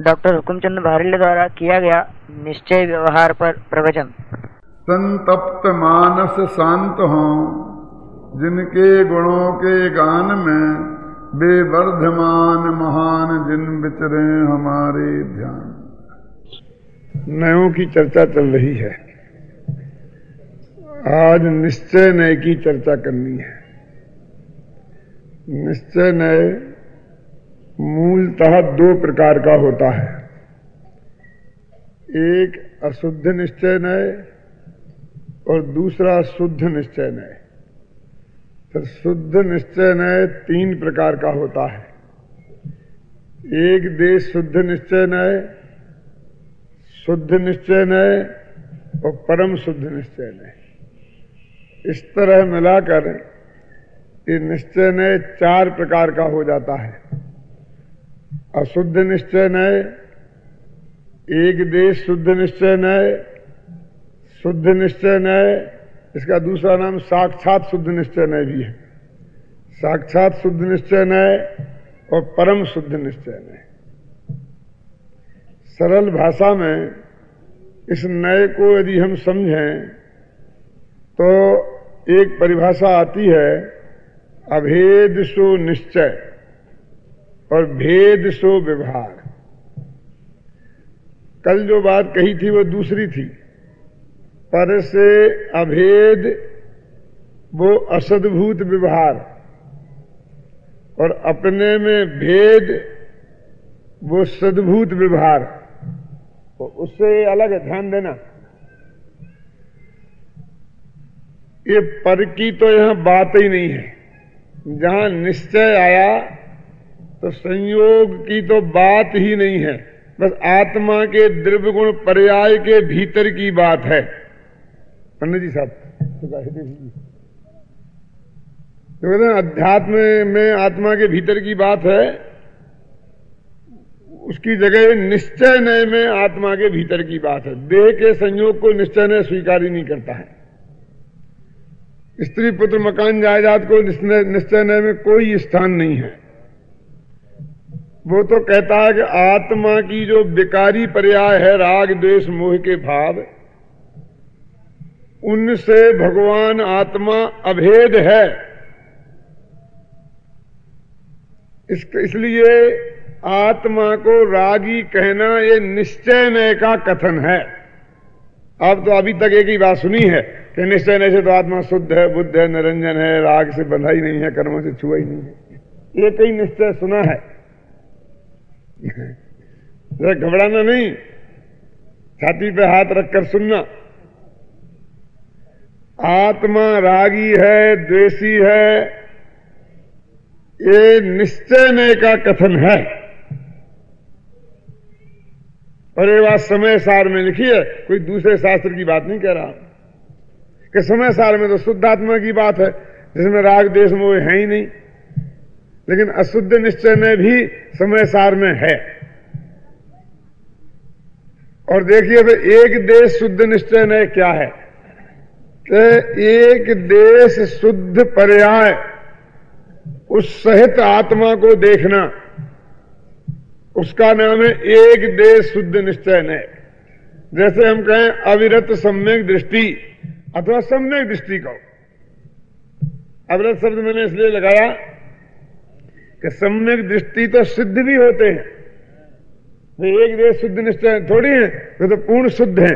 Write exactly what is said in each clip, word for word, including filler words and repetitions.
Doctor Hukumchand भारिल्ले द्वारा किया गया निश्चय व्यवहार पर प्रवचन। संतप्त मानस शांत हों, जिनके गुणों के गान में बेवर्धमान महान जिन विचरे हमारे ध्यान। नयों की चर्चा चल रही है। आज निश्चय नय की चर्चा करनी है। निश्चय नय मूलतः दो प्रकार का होता है। एक अशुद्ध निश्चय नय और दूसरा शुद्ध निश्चय नय। फिर शुद्ध निश्चय नय तीन प्रकार का होता है। एक देश शुद्ध निश्चय नय, शुद्ध निश्चय नय और परम शुद्ध निश्चय नय। इस तरह मिलाकर ये निश्चय नय चार प्रकार का हो जाता है। अशुद्ध निश्चय नय, एक देश शुद्ध निश्चय नय, शुद्ध निश्चय नय, इसका दूसरा नाम साक्षात शुद्ध निश्चय नय भी है। साक्षात शुद्ध निश्चय नय और परम शुद्ध निश्चय नय। सरल भाषा में इस नय को यदि हम समझें तो एक परिभाषा आती है, अभेद सो निश्चय और भेद सो व्यवहार। कल जो बात कही थी वो दूसरी थी। पर से अभेद वो असद्भूत व्यवहार और अपने में भेद वो सद्भूत व्यवहार। तो उससे अलग है, ध्यान देना। ये पर की तो यहां बात ही नहीं है। जहां निश्चय आया तो संयोग की तो बात ही नहीं है, बस आत्मा के द्रव्य गुण पर्याय के भीतर की बात है। पंडित जी साहब तो कहते हैं अध्यात्म में आत्मा के भीतर की बात है, उसकी जगह निश्चय नय में आत्मा के भीतर की बात है। देह के संयोग को निश्चय नय स्वीकार ही नहीं करता है। स्त्री पुत्र मकान जायदाद को निश्चय नय में कोई स्थान नहीं है। वो तो कहता है कि आत्मा की जो विकारी पर्याय है राग द्वेष मोह के भाव, उनसे भगवान आत्मा अभेद है। इस, इसलिए आत्मा को रागी कहना ये निश्चय नय का कथन है। आप तो अभी तक एक ही बात सुनी है कि निश्चय नय से तो आत्मा शुद्ध है, बुद्ध है, निरंजन है, राग से बंधा ही नहीं है, कर्मों से छुआ ही नहीं है। एक ही निश्चय सुना है। जरा घबराना नहीं, छाती पे हाथ रखकर सुनना। आत्मा रागी है, द्वेषी है, ये निश्चय नय का कथन है। और ये बात समय सार में लिखी है, कोई दूसरे शास्त्र की बात नहीं कह रहा कि समय सार में तो शुद्ध आत्मा की बात है जिसमें राग द्वेष मोह है ही नहीं। लेकिन अशुद्ध निश्चय नय भी समय सार में है। और देखिए तो एक देश शुद्ध निश्चय नय क्या है कि एक देश शुद्ध पर्याय उस सहित आत्मा को देखना, उसका नाम है एक देश शुद्ध निश्चय नय। जैसे हम कहें अविरत सम्यक दृष्टि अथवा सम्यक दृष्टि को। अविरत शब्द मैंने इसलिए लगाया कि सम्यक दृष्टि तो सिद्ध भी होते हैं। वे एक देश शुद्ध निश्चय थोड़ी है, वे तो पूर्ण शुद्ध हैं।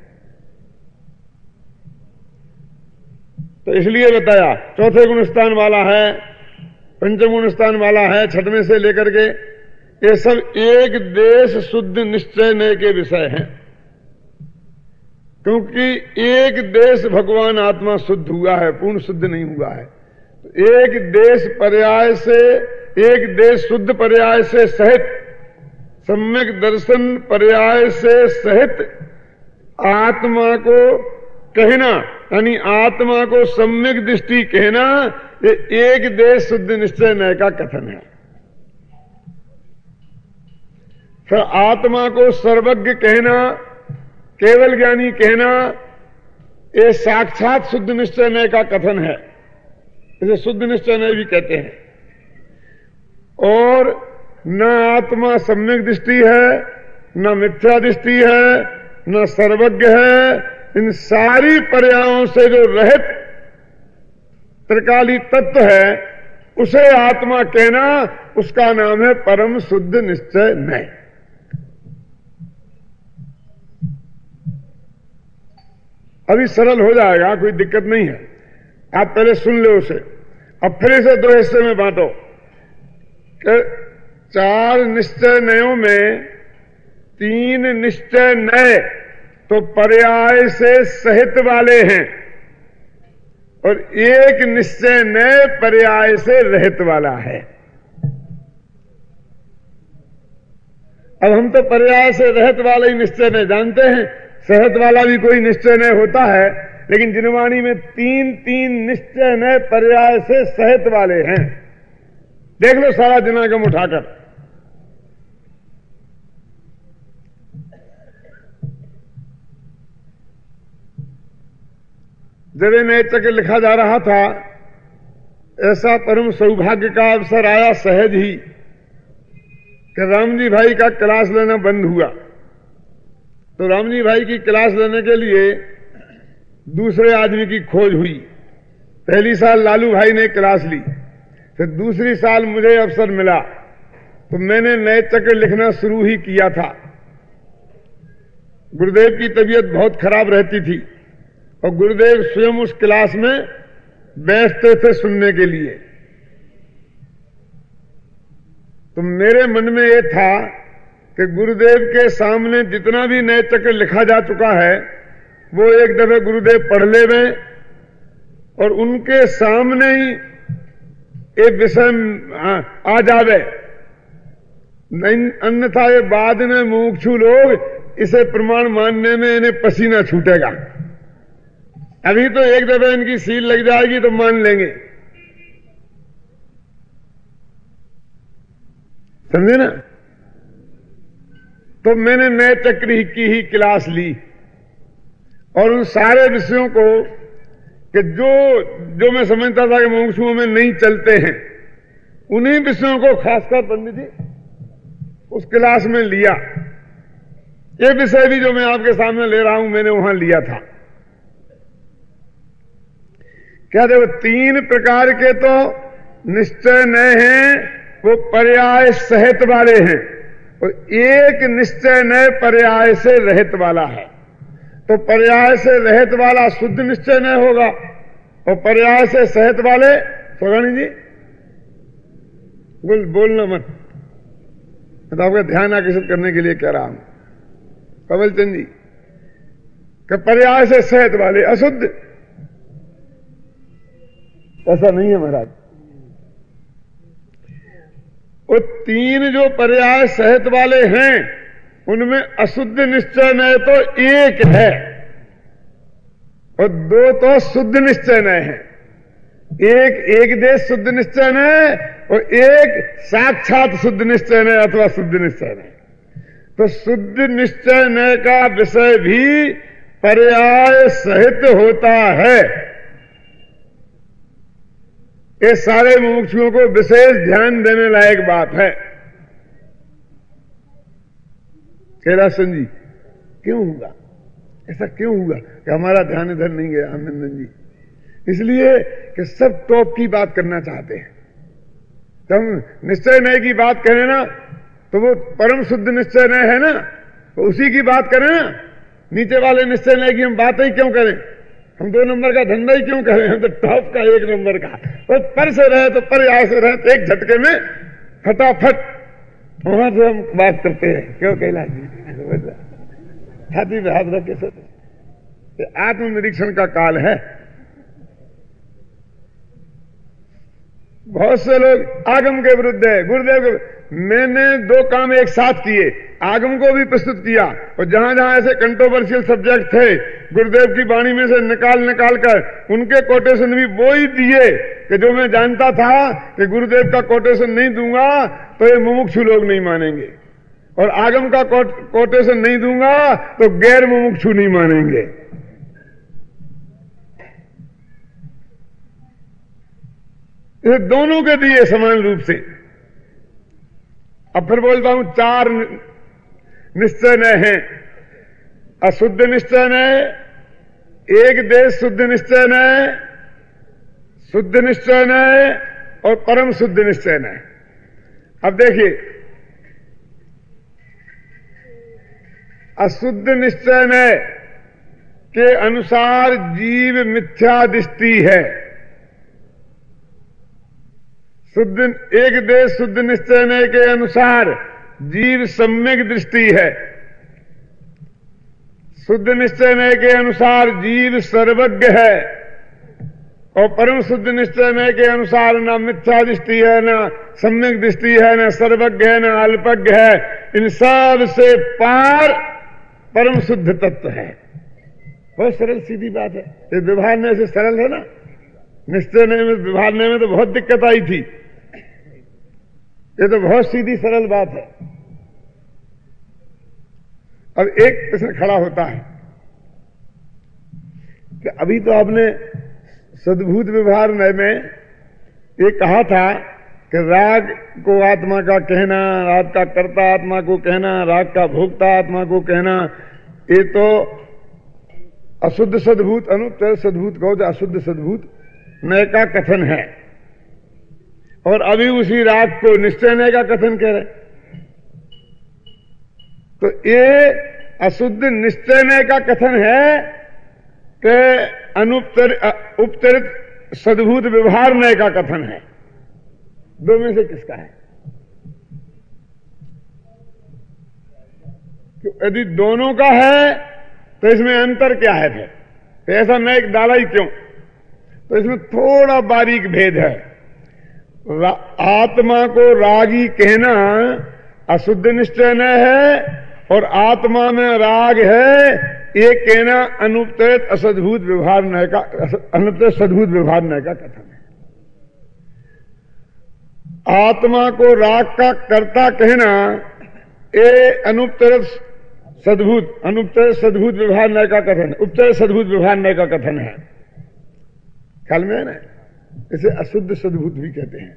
तो इसलिए बताया चौथे गुण स्थान वाला है, पंचम गुण स्थान वाला है, छठवें से लेकर के ये सब एक देश शुद्ध निश्चय नय के विषय हैं। क्योंकि एक देश भगवान आत्मा शुद्ध हुआ है, पूर्ण शुद्ध नहीं हुआ है। तो एक देश पर्याय से, एक देश शुद्ध पर्याय से सहित, सम्यक दर्शन पर्याय से सहित आत्मा को कहना, यानी आत्मा को सम्यक दृष्टि कहना, ये एक देश शुद्ध निश्चय नय का कथन है। फिर आत्मा को सर्वज्ञ कहना, केवल ज्ञानी कहना, ये साक्षात शुद्ध निश्चय नय का कथन है। इसे शुद्ध निश्चय नय भी कहते हैं। और न आत्मा सम्यक दृष्टि है न मिथ्या दृष्टि है, न सर्वज्ञ है, इन सारी पर्यायों से जो रहित त्रिकाली तत्व है उसे आत्मा कहना, उसका नाम है परम शुद्ध निश्चय नय। अभी सरल हो जाएगा, कोई दिक्कत नहीं है। आप पहले सुन लो उसे, अब फिर इसे दो हिस्से में बांटो कि चार निश्चय नयों में तीन निश्चय नय तो पर्याय से सहित वाले हैं और एक निश्चय नय पर्याय से रहित वाला है। अब हम तो पर्याय से रहित वाले ही निश्चय नय जानते हैं, सहित वाला भी कोई निश्चय नय होता है, लेकिन जिनवाणी में तीन तीन निश्चय नय पर्याय से सहित वाले हैं। देख लो सारा दिनागम उठाकर। जब नए चक्र लिखा जा रहा था, ऐसा परम सौभाग्य का अवसर आया सहज ही कि रामजी भाई का क्लास लेना बंद हुआ। तो रामजी भाई की क्लास लेने के लिए दूसरे आदमी की खोज हुई। पहली साल लालू भाई ने क्लास ली, फिर दूसरी साल मुझे अवसर मिला तो मैंने नए चक्र लिखना शुरू ही किया था। गुरुदेव की तबीयत बहुत खराब रहती थी और गुरुदेव स्वयं उस क्लास में बैठते थे सुनने के लिए। तो मेरे मन में यह था कि गुरुदेव के सामने जितना भी नए चक्र लिखा जा चुका है वो एक दफे गुरुदेव पढ़ ले में और उनके सामने ही एक विषय आ जावे, नहीं अन्यथा ये बाद में मुमुक्षु लोग इसे प्रमाण मानने में इन्हें पसीना छूटेगा। अभी तो एक दफे इनकी सील लग जाएगी तो मान लेंगे, समझे ना। तो मैंने नए चक्र की ही क्लास ली और उन सारे विषयों को कि जो जो मैं समझता था कि मुमुक्षुओं में नहीं चलते हैं, उन्हीं विषयों को खासकर पंडित जी उस क्लास में लिया। ये विषय भी जो मैं आपके सामने ले रहा हूं मैंने वहां लिया था। क्या देखो, तीन प्रकार के तो निश्चय नय हैं, वो पर्याय सहित वाले हैं, और एक निश्चय नय पर्याय से रहित वाला है। तो पर्याय से रहित वाला शुद्ध निश्चय नय होगा और पर्याय से सहित वाले, सोगानी जी बोल बोलना मत, मैं तो आपका ध्यान आकर्षित करने के लिए कह रहा हूं। कमल चंद जी कि पर्याय से सहित वाले अशुद्ध, ऐसा नहीं है महाराज। वो तीन जो पर्याय सहित वाले हैं उनमें अशुद्ध निश्चय नय तो एक है और दो तो शुद्ध निश्चय नय है। एक एक देश शुद्ध निश्चय नय और एक साक्षात शुद्ध निश्चय नय अथवा शुद्ध निश्चय नय। तो शुद्ध निश्चय नय का विषय भी पर्याय सहित होता है। ये सारे मुमुक्षुओं को विशेष ध्यान देने लायक बात है। कैलासन जी क्यों होगा ऐसा, क्यों हुआ कि हमारा ध्यान इधर नहीं गया आनंदन जी? इसलिए कि सब टॉप की बात करना चाहते हैं। तो हम निश्चय नय की बात करें ना तो वो परम शुद्ध निश्चय नय है ना, तो उसी की बात करें ना। नीचे वाले निश्चय नय की हम बात ही क्यों करें? हम दो नंबर का धंधा ही क्यों करें? हम तो टॉप का एक नंबर का, तो पर से रहे तो पर्याय से रहे तो एक झटके में फटाफट वहां से हम बात करते हैं। क्यों कैलाश जी? छाती पे हाथ रख के सोचते, आत्मनिरीक्षण का काल है। बहुत से लोग आगम के विरुद्ध है, गुरुदेव के। मैंने दो काम एक साथ किए, आगम को भी प्रस्तुत किया और जहां जहां ऐसे कंट्रोवर्शियल सब्जेक्ट थे गुरुदेव की वाणी में से निकाल निकाल कर उनके कोटेशन भी वो ही दिए कि जो मैं जानता था कि गुरुदेव का कोटेशन नहीं दूंगा तो ये मुमुक्षु लोग नहीं मानेंगे, और आगम का कोटेशन नहीं दूंगा तो गैर मुमुक्षु नहीं मानेंगे। ये दोनों के दिए समान रूप से। अब फिर बोलता हूं चार निश्चय नय है। अशुद्ध निश्चय नय, एक देश शुद्ध निश्चय नय, शुद्ध निश्चय नय और परम शुद्ध निश्चय नय। अब देखिए, अशुद्ध निश्चय नय के अनुसार जीव मिथ्या दृष्टि है। शुद्ध एक देश शुद्ध निश्चय नय के अनुसार जीव सम्यक दृष्टि है। शुद्ध निश्चय नय के अनुसार जीव सर्वज्ञ है और परम शुद्ध निश्चय नय के अनुसार न मिथ्या दृष्टि है, न सम्यक दृष्टि है, न सर्वज्ञ है, न अल्पज्ञ है। इन सब से पार परम शुद्ध तत्व है। बहुत सरल सीधी बात है। ये विभागने से सरल है ना, निश्चय नय में विभागने में तो बहुत दिक्कत आई थी। ये तो बहुत सीधी सरल बात है। अब एक प्रश्न खड़ा होता है कि अभी तो आपने सद्भूत व्यवहार नय में ये कहा था कि राग को आत्मा का कहना, राग का कर्ता आत्मा को कहना, राग का भोक्ता आत्मा को कहना, ये तो अशुद्ध सद्भूत अनुत्तर सद्भूत कहो तो अशुद्ध सद्भूत नय का कथन है। और अभी उसी राग को निश्चय नय का कथन कह रहे। तो ये अशुद्ध निश्चय नय का कथन है कि अनुत्तर उपचरित सद्भूत व्यवहार नय का कथन है। दो में से किसका है? यदि दोनों का है तो इसमें अंतर क्या है फिर? तो ऐसा नय डाला ही क्यों? तो इसमें थोड़ा बारीक भेद है। आत्मा को रागी कहना अशुद्ध निश्चय नय है और आत्मा में राग है ये कहना अनुपचरित असद्भूत व्यवहार नय का, अनुपचरित सद्भूत व्यवहार नय का कथन है। आत्मा को राग का कर्ता कहना ये अनुपचरित सद्भूत अनुपचरित सद्भूत व्यवहार नय का कथन है, उपचरित सद्भूत व्यवहार नय का कथन है। ख्याल में है ना? इसे अशुद्ध सद्भूत भी कहते हैं।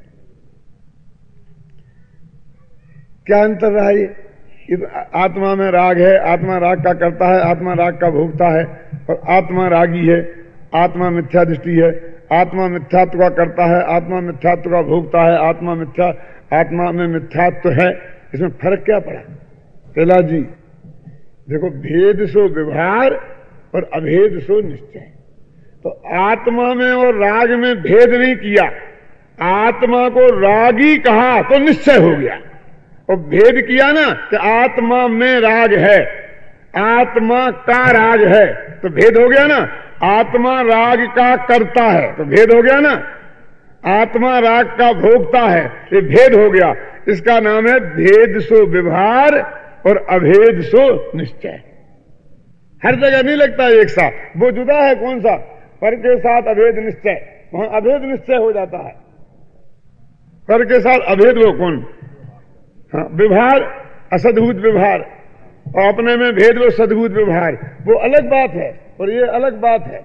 क्या अंतर रहा? ये आत्मा में राग है, आत्मा राग का करता है, आत्मा राग का भोगता है, और आत्मा रागी है, आत्मा मिथ्या दृष्टि है, आत्मा मिथ्यात्व का करता है, आत्मा मिथ्यात्व का भोगता है, आत्मा मिथ्या आत्मा में मिथ्यात्व है। इसमें फर्क क्या पड़ा? पहला जी देखो, भेद सो व्यवहार और अभेद सो निश्चय। तो आत्मा में और राग में भेद नहीं किया, आत्मा को रागी कहा तो निश्चय हो गया। और भेद किया ना कि आत्मा में राग है, आत्मा का राग है, तो भेद हो गया ना। आत्मा राग का करता है तो भेद हो गया ना। आत्मा राग का भोगता है, ये भेद हो गया। इसका नाम है भेद सो व्यवहार और अभेद सो निश्चय। हर जगह नहीं लगता एक साथ, वो जुदा है। कौन सा? पर के साथ अभेद निश्चय, वहां अभेद निश्चय हो जाता है। पर के साथ अभेद वो कौन? हाँ, व्यवहार असद्भूत व्यवहार और अपने में भेद वो सद्भूत व्यवहार, वो अलग बात है और ये अलग बात है।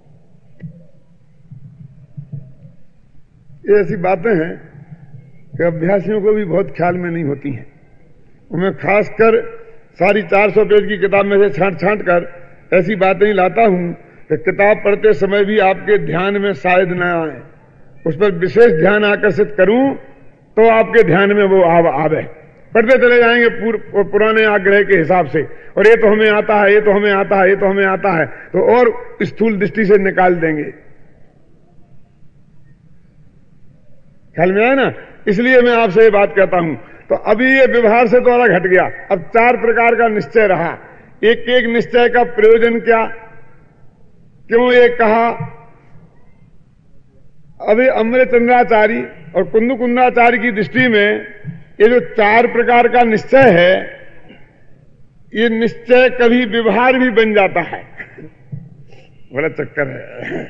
ये ऐसी बातें हैं कि अभ्यासियों को भी बहुत ख्याल में नहीं होती हैं। उन्हें खासकर सारी चार सौ पेज की किताब में से छांट छांट कर ऐसी बातें ही लाता हूं कि किताब पढ़ते समय भी आपके ध्यान में शायद न आए, उस पर विशेष ध्यान आकर्षित करूं तो आपके ध्यान में वो आव आवे। पढ़ते चले जाएंगे पुर, पुराने आग्रह के हिसाब से, और ये तो हमें आता है, ये तो हमें आता है, ये तो हमें आता है, तो और स्थूल दृष्टि से निकाल देंगे। ख्याल में आया ना? इसलिए मैं आपसे ये बात कहता हूं। तो अभी ये व्यवहार से थोड़ा घट गया, अब चार प्रकार का निश्चय रहा। एक एक निश्चय का प्रयोजन क्या, क्यों ये कहा? अभी अमृतचंद्राचार्य और कुंद कुंदाचार्य की दृष्टि में ये जो चार प्रकार का निश्चय है, ये निश्चय कभी व्यवहार भी बन जाता है। बड़ा चक्कर है।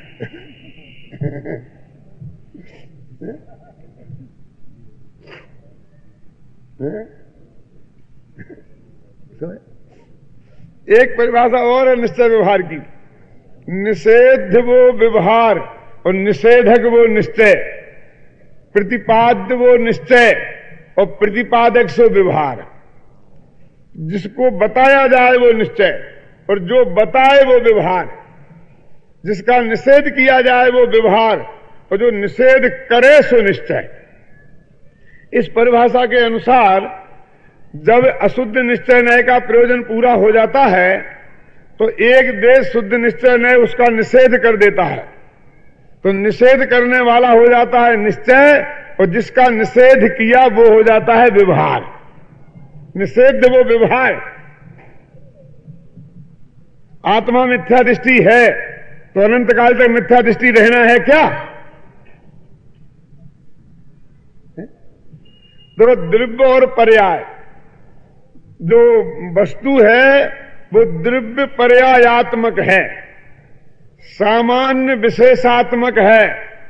एक परिभाषा और है निश्चय व्यवहार की। निषेध वो व्यवहार और निषेधक वो निश्चय, प्रतिपाद्य वो निश्चय और प्रतिपादक सो व्यवहार। जिसको बताया जाए वो निश्चय, और जो बताए वो व्यवहार। जिसका निषेध किया जाए वो व्यवहार, और जो निषेध करे सो निश्चय। इस परिभाषा के अनुसार जब अशुद्ध निश्चय न्याय का प्रयोजन पूरा हो जाता है तो एक देश शुद्ध निश्चय न्याय उसका निषेध कर देता है। तो निषेध करने वाला हो जाता है निश्चय, और जिसका निषेध किया वो हो जाता है व्यवहार। निषेध वो व्यवहार। आत्मा मिथ्या दृष्टि है तो अनंत काल तक मिथ्या दृष्टि रहना है क्या? देखो, द्रव्य और पर्याय, जो वस्तु है वो द्रव्य पर्यायात्मक है, सामान्य विशेषात्मक है,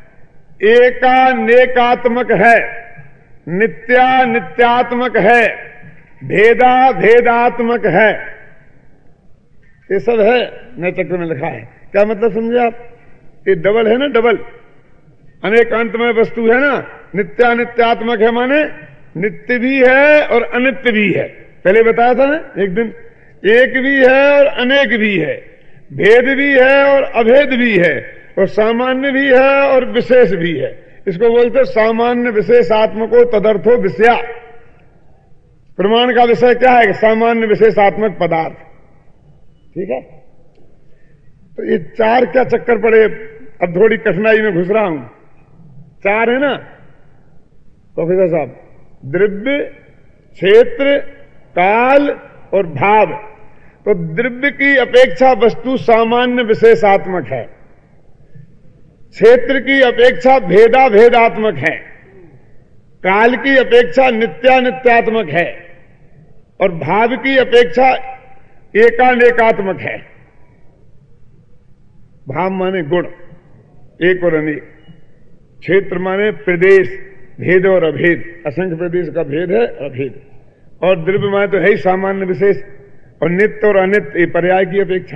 एकानेकात्मक है, नित्या नित्यात्मक है, भेदा भेदात्मक है। ये सब है नए चक्र में लिखा है। क्या मतलब समझे आप? ये डबल है ना, डबल अनेकांत में वस्तु है ना। नित्या नित्यात्मक है माने नित्य भी है और अनित्य भी है। पहले बताया था ना एक दिन, एक भी है और अनेक भी है, भेद भी है और अभेद भी है, और सामान्य भी है और विशेष भी है। इसको बोलते सामान्य विशेषात्मको तदर्थो विषया। प्रमाण का विषय क्या है? सामान्य विशेषात्मक पदार्थ। ठीक है। तो ये चार क्या चक्कर पड़े? अब थोड़ी कठिनाई में घुस रहा हूं। चार है ना प्रोफेसर साहब, द्रव्य, क्षेत्र, काल और भाव। तो द्रव्य की अपेक्षा वस्तु सामान्य विशेषात्मक है, क्षेत्र की अपेक्षा भेदा भेदात्मक है, काल की अपेक्षा नित्यानित्यात्मक है, और भाव की अपेक्षा एकानेकात्मक है। भाव माने गुण, एक और अनेक। क्षेत्र माने प्रदेश, भेद और अभेद, असंख्य प्रदेश का भेद है अभेद। और द्रव्य माने तो है ही सामान्य विशेष, और नित्य और अनित्य पर्याय की अपेक्षा।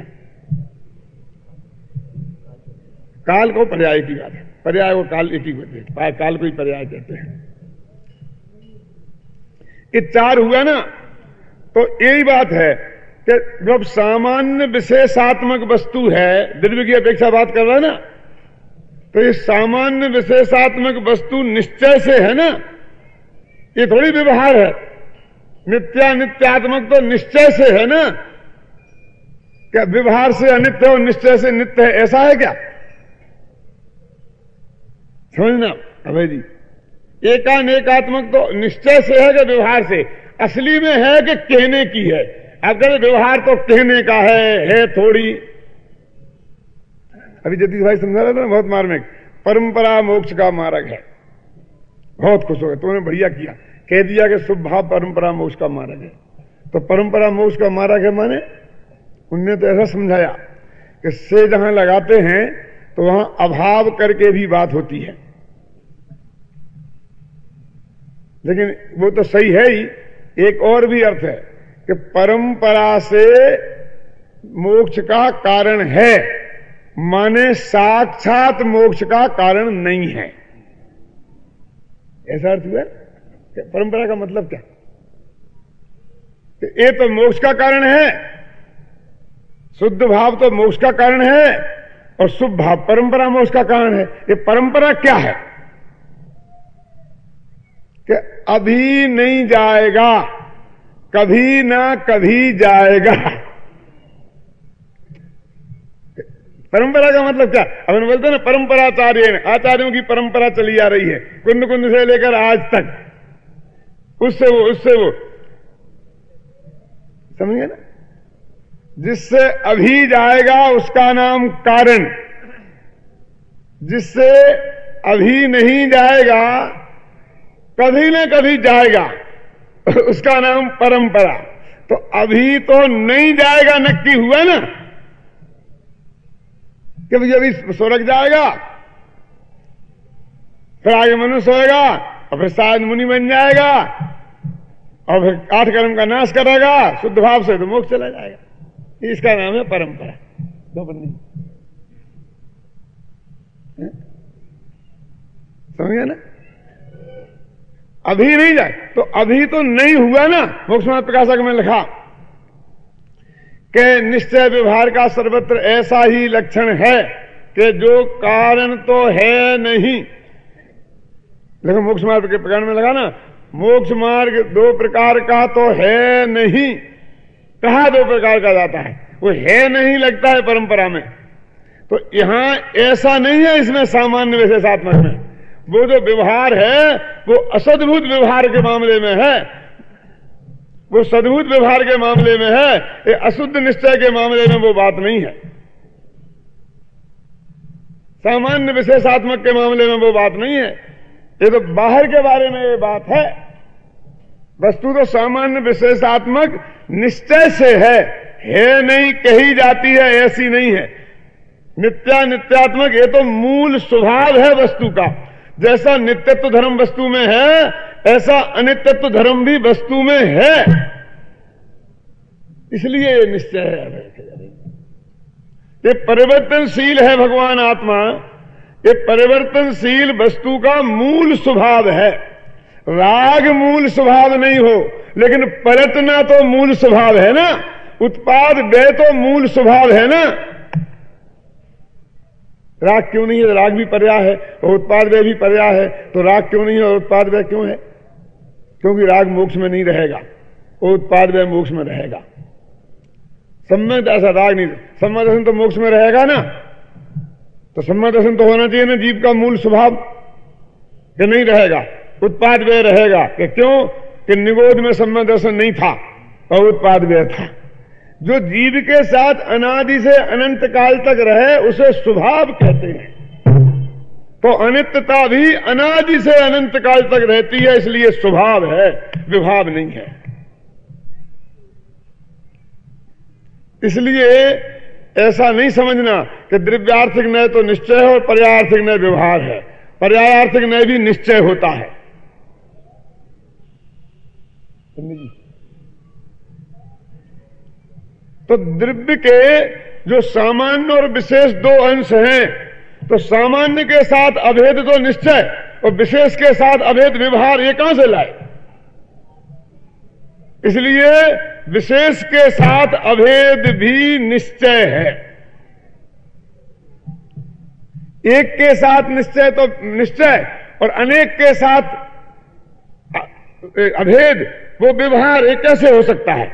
काल को पर्याय की बात है, पर्याय को काल एक ही होते हैं, काल को ही पर्याय कहते हैं। ये चार हुआ ना, तो यही बात है कि जब सामान्य विशेषात्मक वस्तु है, द्रव्य की अपेक्षा बात कर रहा है ना, तो ये सामान्य विशेषात्मक वस्तु निश्चय से है ना, ये थोड़ी व्यवहार है। नित्या नित्यात्मक तो निश्चय से है ना। क्या व्यवहार से अनित्य और निश्चय से नित्य है, ऐसा है क्या? समझना अभय जी, एकानेकात्मक तो निश्चय से है कि व्यवहार से? असली में है कि कहने की है? अगर व्यवहार तो कहने का है, है थोड़ी। अभी जतीश भाई समझा रहा था ना, बहुत मार्मिक। परंपरा मोक्ष का मार्ग है। बहुत खुश हो गए, तुमने बढ़िया किया, कह दिया कि शुभ भाव परंपरा मोक्ष का मार्ग है। तो परंपरा मोक्ष का मार्ग है माने उनने तो ऐसा समझाया कि से जहां लगाते हैं तो वहां अभाव करके भी बात होती है, लेकिन वो तो सही है ही। एक और भी अर्थ है कि परंपरा से मोक्ष का कारण है, माने साक्षात मोक्ष का कारण नहीं है। ऐसा अर्थ हुआ। परंपरा का मतलब क्या? ये तो मोक्ष का कारण है, शुद्ध भाव तो मोक्ष का कारण है, और शुभ भाव परंपरा मोक्ष का कारण है। ये परंपरा क्या है? कि अभी नहीं जाएगा, कभी ना कभी जाएगा। परंपरा का मतलब क्या? अपन बोलते हैं ना परंपराचार्य, आचार्यों की परंपरा चली आ रही है कुंड कुंड से लेकर आज तक, उससे वो उससे वो, समझिए ना। जिससे अभी जाएगा उसका नाम कारण, जिससे अभी नहीं जाएगा कभी न कभी जाएगा उसका नाम परंपरा। तो अभी तो नहीं जाएगा नक्की हुआ ना, कि भाई अभी स्वर्ग जाएगा, फिर आगे मनुष्य होएगा, और फिर शायद मुनि बन जाएगा, और फिर आठ कर्म का नाश करेगा शुद्ध भाव से, तो मोक्ष चला जाएगा। इसका नाम है परंपरा। दो बंदी समझे ना। अभी नहीं जाए तो अभी तो नहीं हुआ ना। मोक्ष प्रकाशक में लिखा कि निश्चय व्यवहार का सर्वत्र ऐसा ही लक्षण है कि जो कारण तो है नहीं। देखो मोक्ष मार्ग के प्रकरण में लगा ना, मोक्ष मार्ग दो प्रकार का तो है नहीं, कहा दो प्रकार का जाता है, वो है नहीं लगता है परंपरा में। तो यहां ऐसा नहीं है इसमें सामान्य विशेषात्मक में। वो जो व्यवहार है वो असद्भुत व्यवहार के मामले में है, वो सद्भुत व्यवहार के मामले में है, ये अशुद्ध निश्चय के मामले में वो बात नहीं है। सामान्य विशेषात्मक के मामले में वो बात नहीं है। ये तो बाहर के बारे में ये बात है। वस्तु तो सामान्य विशेषात्मक निश्चय से है, है नहीं कही जाती है, ऐसी नहीं है। नित्या नित्यात्मक ये तो मूल स्वभाव है वस्तु का। जैसा नित्यत्व धर्म वस्तु में है, ऐसा अनित्यत्व धर्म भी वस्तु में है, इसलिए ये निश्चय है। ये परिवर्तनशील है भगवान आत्मा, ये परिवर्तनशील वस्तु का मूल स्वभाव है। राग मूल स्वभाव नहीं हो, लेकिन पलटना तो मूल स्वभाव है ना। उत्पाद व्यय तो मूल स्वभाव है ना। राग क्यों नहीं है? राग भी पर्याय है और उत्पाद व्यय भी पर्याय है, तो राग क्यों नहीं है और उत्पाद व्यय क्यों है? क्योंकि राग मोक्ष में नहीं रहेगा और उत्पाद व्यय मोक्ष में रहेगा। सम्यक ऐसा राग नहीं, सम्यक दर्शन तो मोक्ष में रहेगा ना, तो सम्यक दर्शन तो होना चाहिए ना जीव का मूल स्वभाव, कि नहीं रहेगा। उत्पाद व्यय रहेगा कि क्यों? कि निगोध में सम्यक दर्शन नहीं था और उत्पाद व्यय था। जो जीव के साथ अनादि से अनंत काल तक रहे उसे स्वभाव कहते हैं। तो अनित्यता भी अनादि से अनंत काल तक रहती है, इसलिए स्वभाव है, विभाव नहीं है। इसलिए ऐसा नहीं समझना कि द्रव्यार्थिक न्याय तो निश्चय है और पर्यायार्थिक न्याय व्यवहार है। पर्यायार्थिक न्याय भी निश्चय होता है। तो द्रव्य के जो सामान्य और विशेष दो अंश हैं, तो सामान्य के साथ अभेद तो निश्चय और विशेष के साथ अभेद व्यवहार, ये कहां से लाए? इसलिए विशेष के साथ अभेद भी निश्चय है। एक के साथ निश्चय तो निश्चय और अनेक के साथ अभेद, वो व्यवहार, ये कैसे हो सकता है?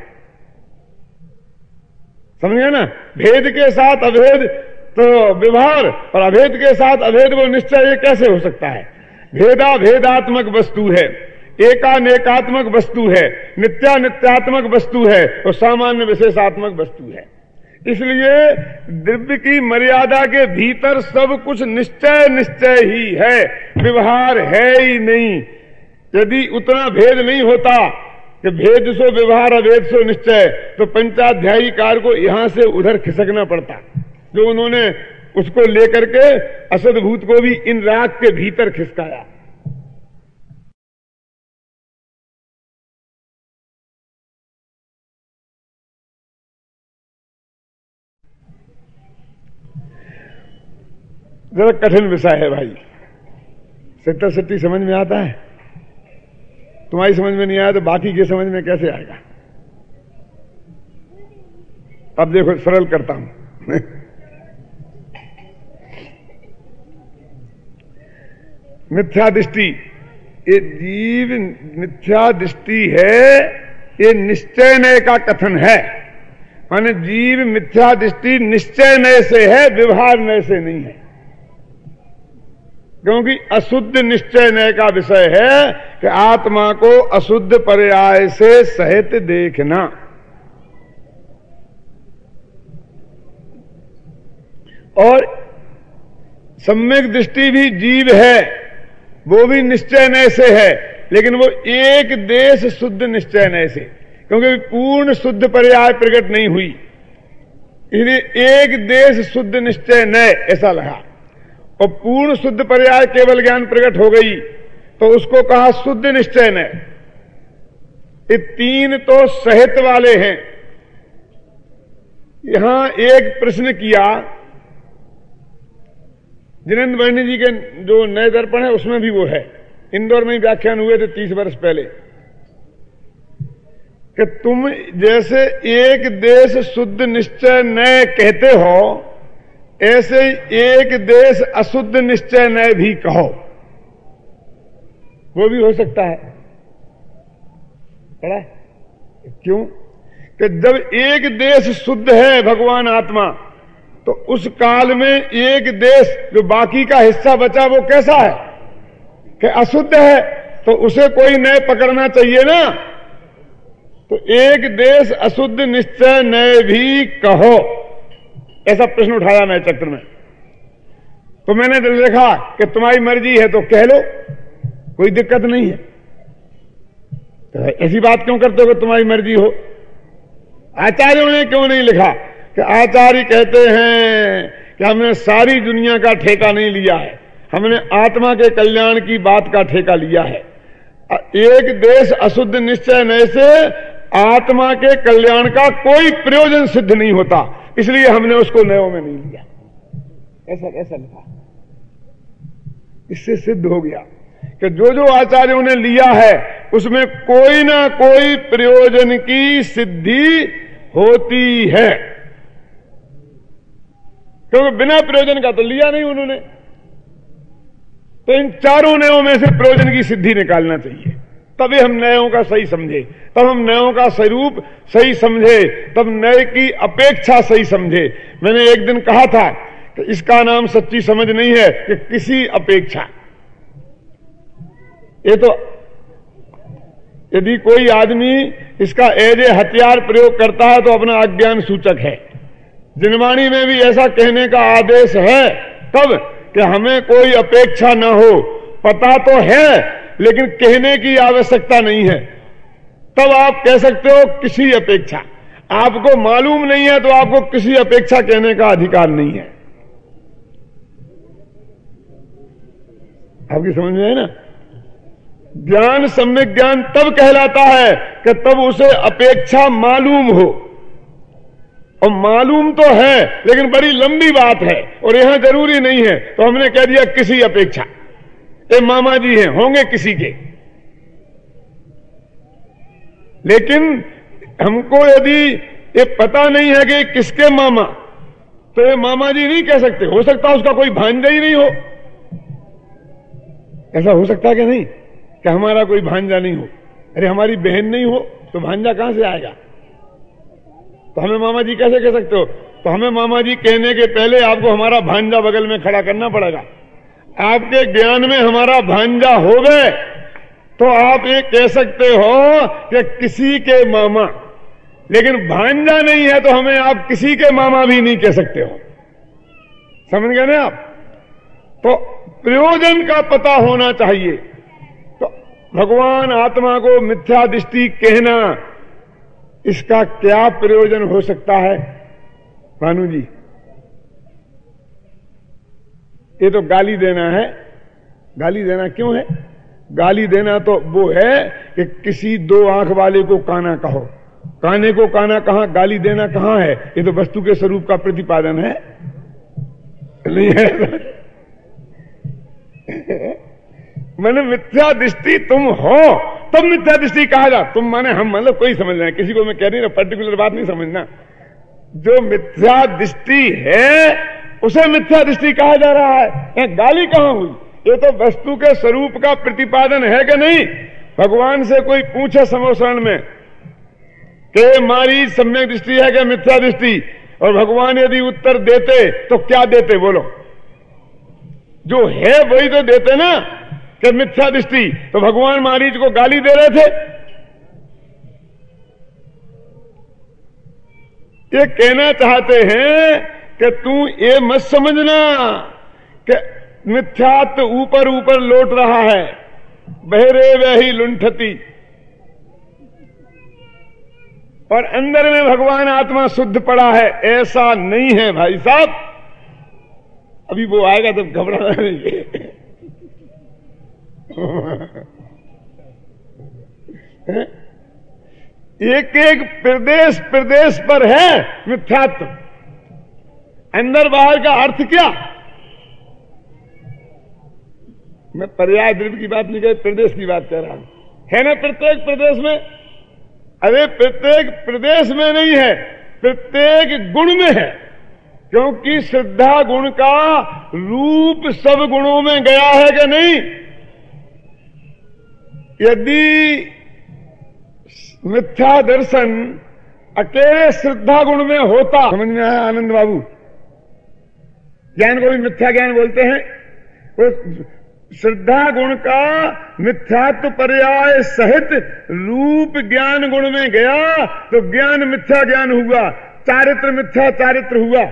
समझे ना? भेद के साथ अभेद तो व्यवहार और अभेद के साथ अभेद वो निश्चय, ये कैसे हो सकता है? भेदा भेदात्मक वस्तु है, एकानेकात्मक वस्तु है, नित्या नित्यात्मक वस्तु है और सामान्य विशेषात्मक वस्तु है। इसलिए दिव्य की मर्यादा के भीतर सब कुछ निश्चय निश्चय ही है, व्यवहार है ही नहीं। यदि उतना भेद नहीं होता कि भेद सो व्यवहार अभेद सो निश्चय, तो पंचाध्यायी कार को यहां से उधर खिसकना पड़ता, जो उन्होंने उसको लेकर के असद्भूत को भी इन राग के भीतर खिसकाया। जरा कठिन विषय है भाई, सत्तर सत्ती समझ में आता है, तुम्हारी समझ में नहीं आया तो बाकी के समझ में कैसे आएगा? अब देखो सरल करता हूं। मिथ्या दृष्टि, ये जीव मिथ्या दृष्टि है, ये निश्चय नय का कथन है। माने जीव मिथ्या दृष्टि निश्चय नय से है, व्यवहार नय से नहीं है। क्योंकि अशुद्ध निश्चय नय का विषय है कि आत्मा को अशुद्ध पर्याय से सहित देखना। और सम्यक दृष्टि भी जीव है, वो भी निश्चय नय से है, लेकिन वो एक देश शुद्ध निश्चय नय से, क्योंकि पूर्ण शुद्ध पर्याय प्रकट नहीं हुई, इसलिए एक देश शुद्ध निश्चय नय ऐसा लगा। और पूर्ण शुद्ध पर्याय केवल ज्ञान प्रकट हो गई तो उसको कहा शुद्ध निश्चय नय। ये तीन तो सहित वाले हैं। यहां एक प्रश्न किया, जिनेन्द्र वर्णी जी के जो नए दर्पण है उसमें भी वो है, इंदौर में ही व्याख्यान हुए थे तीस वर्ष पहले। कि तुम जैसे एक देश शुद्ध निश्चय नय कहते हो, ऐसे एक देश अशुद्ध निश्चय नय भी कहो, वो भी हो सकता है। पड़ा? क्यों? कि जब एक देश शुद्ध है भगवान आत्मा, तो उस काल में एक देश जो बाकी का हिस्सा बचा वो कैसा है? कि अशुद्ध है, तो उसे कोई नय पकड़ना चाहिए ना। तो एक देश अशुद्ध निश्चय नय भी कहो, ऐसा प्रश्न उठाया नए चक्र में। तो मैंने देखा कि तुम्हारी मर्जी है तो कह लो, कोई दिक्कत नहीं है। तो ऐसी बात क्यों करते हो कि तुम्हारी मर्जी हो? आचार्यों ने क्यों नहीं लिखा कि आचार्य कहते हैं कि हमने सारी दुनिया का ठेका नहीं लिया है, हमने आत्मा के कल्याण की बात का ठेका लिया है। एक देश अशुद्ध निश्चय नय से आत्मा के कल्याण का कोई प्रयोजन सिद्ध नहीं होता, इसलिए हमने उसको नयों में नहीं लिया। ऐसा ऐसा लिखा। इससे सिद्ध हो गया कि जो जो आचार्यों ने लिया है उसमें कोई ना कोई प्रयोजन की सिद्धि होती है, क्योंकि बिना प्रयोजन का तो लिया नहीं उन्होंने। तो इन चारों नयों में से प्रयोजन की सिद्धि निकालना चाहिए, तभी हम नयों का सही समझे, तब हम नयों का स्वरूप सही समझे, तब नए की अपेक्षा सही समझे। मैंने एक दिन कहा था कि इसका नाम सच्ची समझ नहीं है कि किसी अपेक्षा। ये तो यदि कोई आदमी इसका एज ए हथियार प्रयोग करता है तो अपना अज्ञान सूचक है। जिनवाणी में भी ऐसा कहने का आदेश है, तब कि हमें कोई अपेक्षा न हो, पता तो है लेकिन कहने की आवश्यकता नहीं है, तब आप कह सकते हो किसी अपेक्षा। आपको मालूम नहीं है तो आपको किसी अपेक्षा कहने का अधिकार नहीं है। आपकी समझ में है ना? ज्ञान सम्यक ज्ञान तब कहलाता है कि तब उसे अपेक्षा मालूम हो, और मालूम तो है लेकिन बड़ी लंबी बात है और यहां जरूरी नहीं है, तो हमने कह दिया किसी अपेक्षा। ये मामा जी हैं, होंगे किसी के, लेकिन हमको यदि ये पता नहीं है कि किसके मामा, तो ये मामा जी नहीं कह सकते। हो सकता है उसका कोई भांजा ही नहीं हो, ऐसा हो सकता है कि नहीं कि हमारा कोई भांजा नहीं हो। अरे हमारी बहन नहीं हो तो भांजा कहां से आएगा? तो हमें मामा जी कैसे कह सकते हो? तो हमें मामा जी कहने के पहले आपको हमारा भांजा बगल में खड़ा करना पड़ेगा। आपके ज्ञान में हमारा भांजा हो गए तो आप ये कह सकते हो कि किसी के मामा, लेकिन भांजा नहीं है तो हमें आप किसी के मामा भी नहीं कह सकते हो। समझ गए ना आप? तो प्रयोजन का पता होना चाहिए। तो भगवान आत्मा को मिथ्या दृष्टि कहना, इसका क्या प्रयोजन हो सकता है भानु जी? ये तो गाली देना है। गाली देना क्यों है? गाली देना तो वो है कि किसी दो आंख वाले को काना कहो। काने को काना कहां, गाली देना कहां है? ये तो वस्तु के स्वरूप का प्रतिपादन है, नहीं है? मैंने मिथ्या दृष्टि तुम हो तब मिथ्या दृष्टि कहा जा। तुम माने हम, मतलब कोई समझ रहे हैं, किसी को मैं कह नहीं रहा, पर्टिकुलर बात नहीं समझना। जो मिथ्या दृष्टि है उसे मिथ्या दृष्टि कहा जा रहा है। ये गाली कहां हुई? ये तो वस्तु के स्वरूप का प्रतिपादन है कि नहीं? भगवान से कोई पूछे समोसरण में कि हमारी सम्यक दृष्टि है कि मिथ्या दृष्टि, और भगवान यदि उत्तर देते तो क्या देते? बोलो। जो है वही तो देते ना कि मिथ्या दृष्टि। तो भगवान मारीच को गाली दे रहे थे। ये कहना चाहते हैं कि तू ये मत समझना कि मिथ्यात्व ऊपर ऊपर लौट रहा है, बहरे वही लुंठती, और अंदर में भगवान आत्मा शुद्ध पड़ा है। ऐसा नहीं है भाई साहब। अभी वो आएगा तब घबराना नहीं। एक एक प्रदेश प्रदेश पर है मिथ्यात्व। अंदर बाहर का अर्थ क्या? मैं पर्याय द्रव्य की बात नहीं कर, प्रदेश की बात कर रहा हूं। है ना प्रत्येक प्रदेश में अरे प्रत्येक प्रदेश में नहीं है, प्रत्येक गुण में है, क्योंकि श्रद्धा गुण का रूप सब गुणों में गया है कि नहीं। यदि मिथ्या दर्शन अकेले श्रद्धा गुण में होता, समझ में आया आनंद बाबू? ज्ञान को भी मिथ्या ज्ञान बोलते हैं। वो श्रद्धा गुण का मिथ्यात्व पर्याय सहित रूप ज्ञान गुण में गया तो ज्ञान मिथ्या ज्ञान हुआ, चारित्र मिथ्या चारित्र हुआ।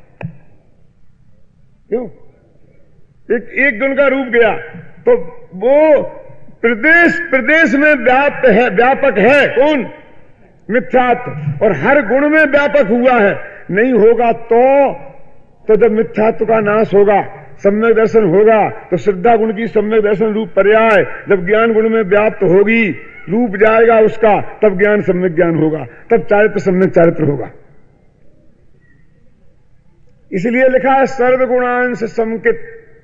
क्यों? एक एक गुण का रूप गया तो वो प्रदेश प्रदेश में व्याप्त है, व्यापक है कौन? मिथ्यात्व। और हर गुण में व्यापक हुआ है। नहीं होगा तो तो जब मिथ्यात्व का नाश होगा, सम्यक दर्शन होगा, तो श्रद्धा गुण की सम्यक दर्शन रूप पर्याय जब ज्ञान गुण में व्याप्त होगी, रूप जाएगा उसका, तब ज्ञान सम्यक ज्ञान होगा, तब चारित्र सम्यक चारित्र होगा। इसलिए लिखा है सर्वगुणांश समकित।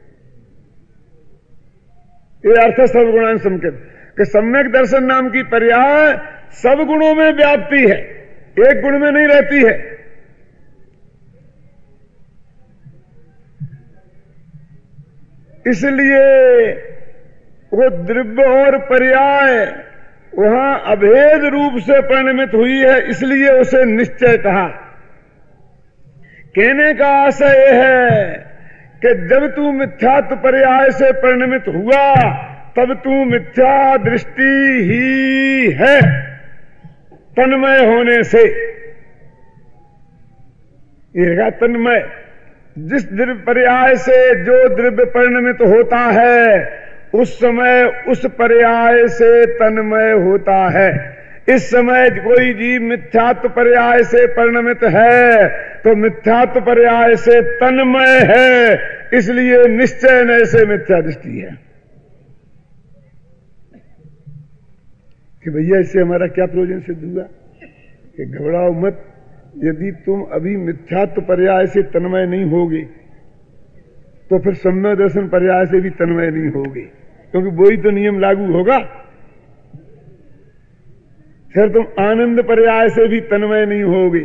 ये अर्थ है सर्वगुणांश समकित कि सम्यक दर्शन नाम की पर्याय सब गुणों में व्याप्ति है, एक गुण में नहीं रहती है। इसलिए वो द्रव्य और पर्याय वहां अभेद रूप से परिणमित हुई है, इसलिए उसे निश्चय कहा। कहने का आशय यह है कि जब तू मिथ्यात्व पर्याय से परिणमित हुआ तब तू मिथ्या दृष्टि ही है, तन्मय होने से। ये तन्मय, जिस द्रव्य पर्याय से जो द्रव्य परिणमित होता है उस समय उस पर्याय से तन्मय होता है। इस समय कोई जीव मिथ्यात्व पर्याय से परिणमित है तो मिथ्यात्व पर्याय से तन्मय है, इसलिए निश्चय नय से मिथ्या दृष्टि है। कि भैया इससे हमारा क्या प्रयोजन सिद्ध हुआ? कि घबराओ मत, यदि तुम अभी मिथ्यात्व पर्याय से तन्मय नहीं होगे तो फिर सम्यक दर्शन पर्याय से भी तन्मय नहीं होगे, क्योंकि वही तो नियम लागू होगा। फिर तुम आनंद पर्याय से भी तन्मय नहीं होगे,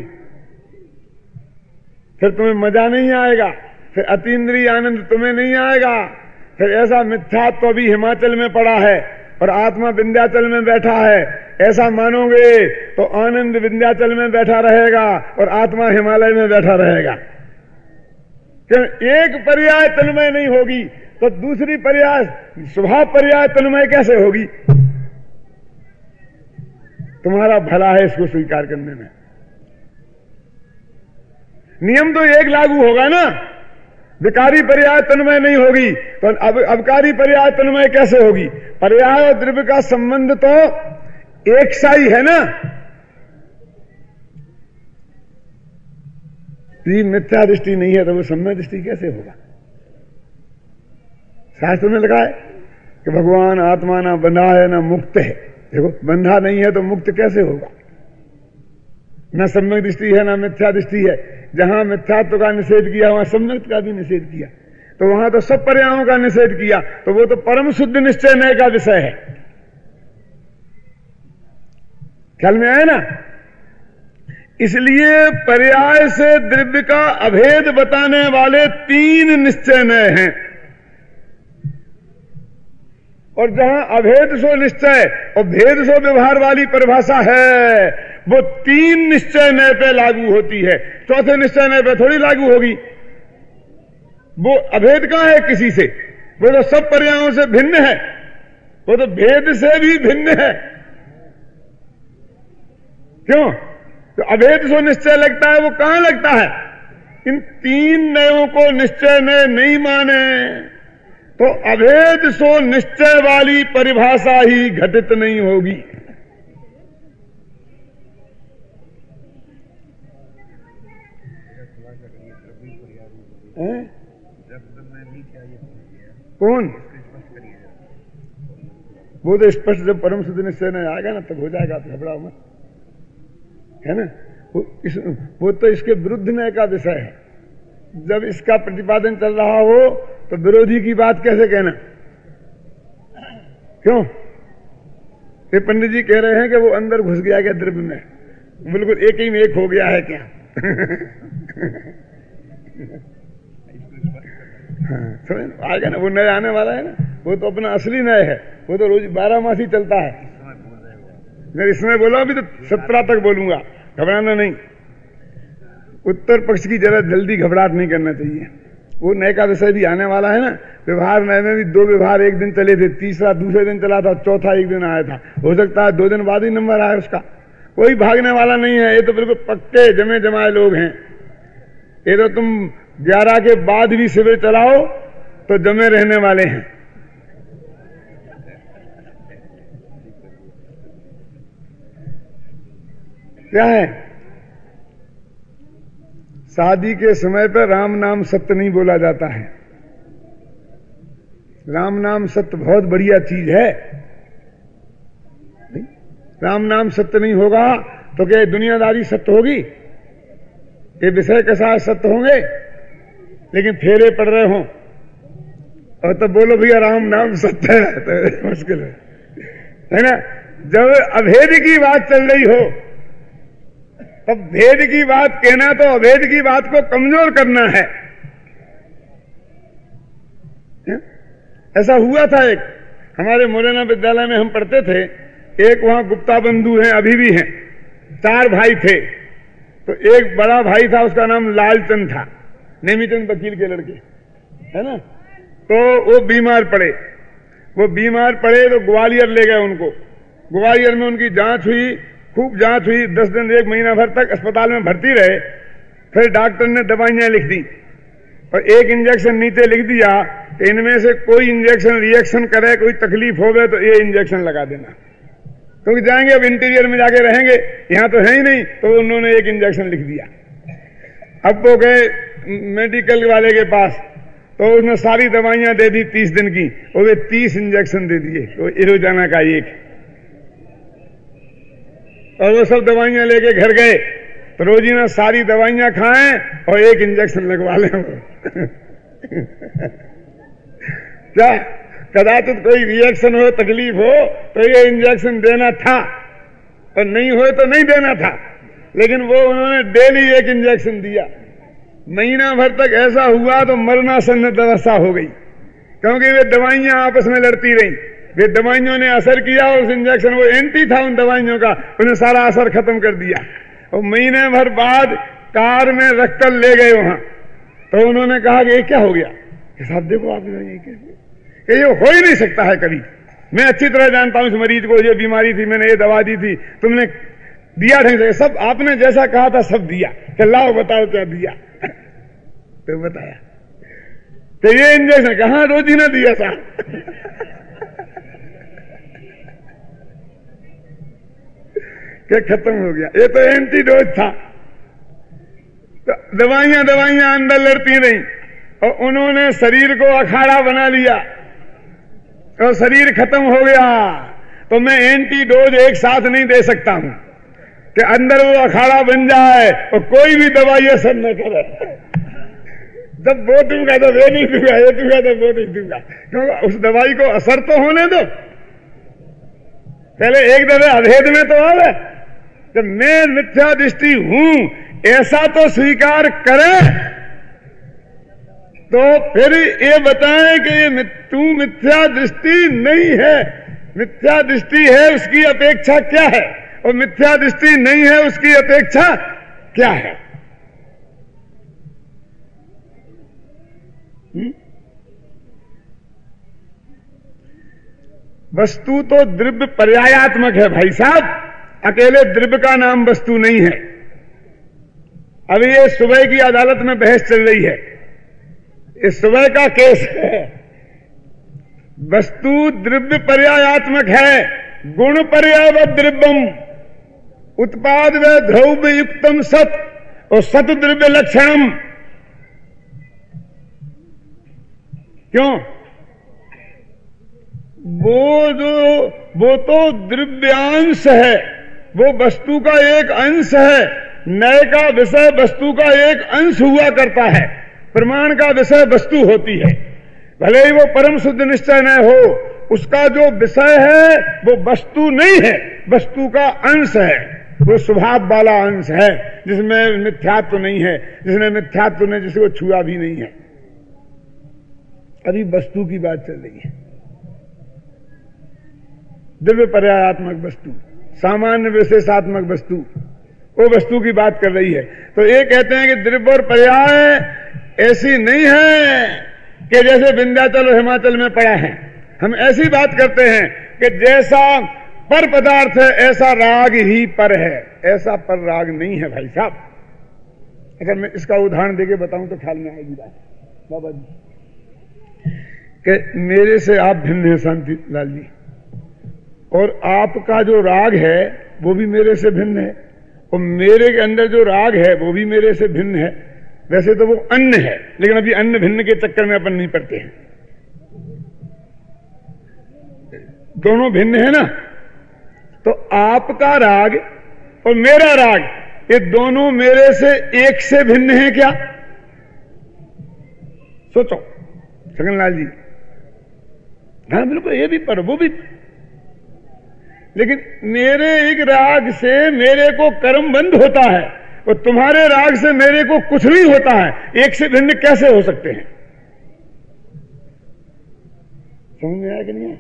फिर तुम्हें मजा नहीं आएगा, फिर अतीन्द्रिय आनंद तुम्हें नहीं आएगा। फिर ऐसा मिथ्यात्व अभी हिमाचल में पड़ा है और आत्मा विंध्याचल में बैठा है, ऐसा मानोगे तो आनंद विंध्याचल में बैठा रहेगा और आत्मा हिमालय में बैठा रहेगा। क्यों? एक पर्याय तन्मय नहीं होगी तो दूसरी पर्याय स्वभाव पर्याय तन्मय कैसे होगी? तुम्हारा भला है इसको स्वीकार करने में। नियम तो एक लागू होगा ना, विकारी पर्याय तन्मय नहीं होगी तो अब अवकारी पर्याय तन्मय कैसे होगी? पर्याय और द्रव्य का संबंध तो एक सा ही है ना। ये मिथ्या दृष्टि नहीं है तो वो सम्यक दृष्टि कैसे होगा? शास्त्र में लिखा है कि भगवान आत्मा ना बंधा है ना मुक्त है। देखो, बंधा नहीं है तो मुक्त कैसे होगा? न सम्यक दृष्टि है ना मिथ्या दृष्टि है। जहां मिथ्यात्व का निषेध किया वहां सम्यक का भी निषेध किया, तो वहां तो सब पर्यायों का निषेध किया, तो वो तो परम शुद्ध निश्चय नय का विषय है। ख्याल में आया ना? इसलिए पर्याय से द्रव्य का अभेद बताने वाले तीन निश्चय नय हैं, और जहां अभेद सो निश्चय और भेद सो व्यवहार वाली परिभाषा है वो तीन निश्चय नय पे लागू होती है, चौथे निश्चय नय पे थोड़ी लागू होगी। वो अभेद कहां है किसी से? वो तो सब पर्यायों से भिन्न है, वो तो भेद से भी भिन्न है। क्यों? तो अभेद सो निश्चय लगता है, वो कहां लगता है? इन तीन नयों को निश्चय नय नहीं माने तो अभेद सो निश्चय वाली परिभाषा ही घटित नहीं होगी। कौन? वो तो स्पष्ट जब परम शुद्ध निश्चय नहीं आएगा ना तब हो जाएगा, तो घबराओ मत, है ना? वो, इस, वो तो इसके विरुद्ध नय का विषय है। जब इसका प्रतिपादन चल रहा हो तो विरोधी की बात कैसे कहना? क्यों? ये पंडित जी कह रहे हैं कि वो अंदर घुस गया क्या द्रव्य में, बिल्कुल एक ही में एक हो गया है क्या? हाँ, आएगा ना, वो नया आने वाला है ना, वो तो अपना असली नया है, वो तो रोज बारह मास ही चलता है। मैं इसमें बोला अभी तो सत्रह तक बोलूंगा, घबराना नहीं। उत्तर पक्ष की जरा जल्दी घबराहट नहीं करना चाहिए। वो नए का विषय भी आने वाला है ना। व्यवहार नए में भी दो व्यवहार एक दिन चले थे, तीसरा दूसरे दिन चला था, चौथा एक दिन आया था। हो सकता है दो दिन बाद ही नंबर आया उसका। कोई भागने वाला नहीं है, ये तो बिल्कुल पक्के जमे जमाए लोग हैं। ये तो तुम ग्यारह के बाद भी शिविर चलाओ तो जमे रहने वाले हैं। क्या है, शादी के समय पर राम नाम सत्य नहीं बोला जाता है। राम नाम सत्य बहुत बढ़िया चीज है। राम नाम सत्य नहीं होगा तो क्या दुनियादारी सत्य होगी? ये विषय के साथ सत्य होंगे, लेकिन फेरे पड़ रहे हों और तो बोलो भैया राम नाम सत्य है, तो मुश्किल है, है ना। जब अभेद की बात चल रही हो तब भेद की बात कहना तो अभेद की बात को कमजोर करना है। ऐसा हुआ था, एक हमारे मुरैना विद्यालय में हम पढ़ते थे, एक वहां गुप्ता बंधु हैं, अभी भी हैं, चार भाई थे। तो एक बड़ा भाई था, उसका नाम लालचंद था, नेमीचंद वकील के लड़के, है ना। तो वो बीमार पड़े, वो बीमार पड़े तो ग्वालियर ले गए उनको। ग्वालियर में उनकी जांच हुई, खूब जांच हुई, दस दिन एक महीना भर तक अस्पताल में भर्ती रहे। फिर डॉक्टर ने दवाइयां लिख दी और एक इंजेक्शन नीचे लिख दिया, इनमें से कोई इंजेक्शन रिएक्शन करे, कोई तकलीफ होवे तो ये इंजेक्शन लगा देना, क्योंकि तो जाएंगे अब इंटीरियर में जाके रहेंगे, यहां तो है ही नहीं। तो उन्होंने एक इंजेक्शन लिख दिया। अब वो गए मेडिकल वाले के पास, तो उसने सारी दवाइयां दे दी तीस दिन की, और वे तीस इंजेक्शन दे दिए, तो रोजाना का एक। और वो सब दवाइयां लेके घर गए, तो रोजीना सारी दवाइयां खाएं और एक इंजेक्शन लगवा लें। क्या कदाचित कोई रिएक्शन हो, तकलीफ हो तो ये इंजेक्शन देना था, और नहीं हो तो नहीं देना था, लेकिन वो उन्होंने डेली एक इंजेक्शन दिया। महीना भर तक ऐसा हुआ तो मरणासन्न अवस्था हो गई, क्योंकि वे दवाइयां आपस में लड़ती रहीं। वे दवाइयों ने असर किया, उस इंजेक्शन, वो एंटी था उन दवाइयों का, उन्हें सारा असर खत्म कर दिया। और महीने भर बाद कार में रखकर ले गए वहां, तो उन्होंने कहा कि ये क्या हो गया? साहब देखो आप, ये हो ही नहीं सकता है कभी। मैं अच्छी तरह जानता हूं इस मरीज को, ये बीमारी थी, मैंने ये दवा दी थी, तुमने दिया ढंग से, सब आपने जैसा कहा था सब दिया, कि लाओ बताओ क्या दिया। तो बताया, तो ये इंजेक्शन कहां रोजी ना दिया था। कि खत्म हो गया, ये तो एंटीडोज था। तो दवाइयां दवाइयां अंदर लड़ती रहीं, और उन्होंने शरीर को अखाड़ा बना लिया और शरीर खत्म हो गया। तो मैं एंटीडोज एक साथ नहीं दे सकता हूं कि अंदर वो अखाड़ा बन जाए और कोई भी दवाई असर न करे। जब वो दूंगा तो वो नहीं दूंगा, ये दूंगा तो वो नहीं दूंगा, क्योंकि उस दवाई को असर तो होने दो। पहले एक दफे अभेद में तो आवे, जब मैं मिथ्या दृष्टि हूं ऐसा तो स्वीकार करें, तो फिर ये बताएं कि ये तू मिथ्या दृष्टि नहीं है। मिथ्या दृष्टि है उसकी अपेक्षा क्या है, और मिथ्या दृष्टि नहीं है उसकी अपेक्षा क्या है। हुँ? वस्तु तो द्रव्य पर्यायात्मक है भाई साहब, अकेले द्रव्य का नाम वस्तु नहीं है। अभी ये सुबह की अदालत में बहस चल रही है, इस सुबह का केस है। वस्तु द्रव्य पर्यायात्मक है, गुण पर्याय व द्रव्यम, उत्पाद व द्रव्य युक्तम सत, और सत द्रव्य लक्षणम। क्यों? वो जो वो तो द्रव्यांश है, वो वस्तु का एक अंश है। नय का विषय वस्तु का एक अंश हुआ करता है, प्रमाण का विषय वस्तु होती है। भले ही वो परम शुद्ध निश्चय न हो, उसका जो विषय है वो वस्तु नहीं है, वस्तु का अंश है, वो स्वभाव वाला अंश है जिसमें मिथ्यात्व नहीं है, जिसने मिथ्यात्व नहीं, जिसको छुआ भी नहीं है। अभी वस्तु की बात चल रही है, दिव्य पर्यायात्मक वस्तु, सामान्य विशेषात्मक वस्तु, वो वस्तु की बात कर रही है। तो ये कहते हैं कि द्रव्य और पर्याय ऐसी नहीं है कि जैसे विंध्याचल और हिमाचल में पड़ा है। हम ऐसी बात करते हैं कि जैसा पर पदार्थ है ऐसा राग ही पर है, ऐसा पर राग नहीं है भाई साहब। अगर मैं इसका उदाहरण देके बताऊं तो ख्याल में आएगी बात बाबा जी, कि मेरे से आप भिन्न हैं शांति लाल जी, और आपका जो राग है वो भी मेरे से भिन्न है, और मेरे के अंदर जो राग है वो भी मेरे से भिन्न है। वैसे तो वो अन्न है, लेकिन अभी अन्न भिन्न के चक्कर में अपन नहीं पड़ते हैं, दोनों भिन्न है ना। तो आपका राग और मेरा राग, ये दोनों मेरे से एक से भिन्न है क्या? सोचो छगनलाल जी। हाँ बिल्कुल, ये भी पर वो भी, लेकिन मेरे एक राग से मेरे को कर्म बंद होता है और तुम्हारे राग से मेरे को कुछ नहीं होता है, एक से भिन्न कैसे हो सकते हैं? समझ में आया कि नहीं?